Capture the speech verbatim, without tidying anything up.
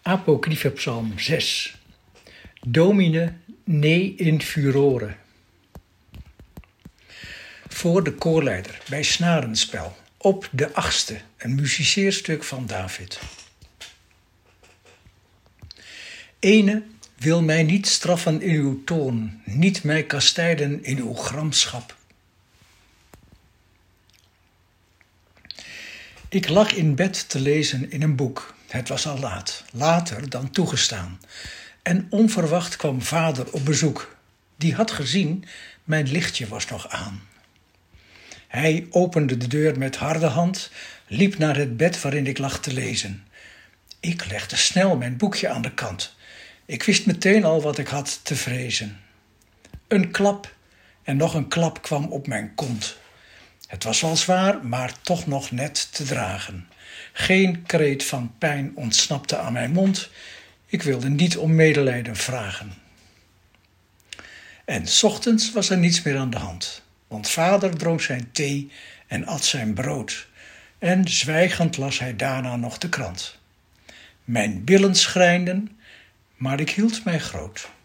Apocryphe Psalm zes. Domine ne in furore. Voor de koorleider bij snarenspel. Op de achtste, een musiceerstuk van David. Ene wil mij niet straffen in uw toorn, niet mij kastijden in uw gramschap. Ik lag in bed te lezen in een boek. Het was al laat, later dan toegestaan. En onverwacht kwam vader op bezoek. Die had gezien, mijn lichtje was nog aan. Hij opende de deur met harde hand, liep naar het bed waarin ik lag te lezen. Ik legde snel mijn boekje aan de kant. Ik wist meteen al wat ik had te vrezen. Een klap en nog een klap kwam op mijn kont. Het was wel zwaar, maar toch nog net te dragen. Geen kreet van pijn ontsnapte aan mijn mond. Ik wilde niet om medelijden vragen. En 's ochtends was er niets meer aan de hand. Want vader dronk zijn thee en at zijn brood. En zwijgend las hij daarna nog de krant. Mijn billen schrijnden, maar ik hield mij groot.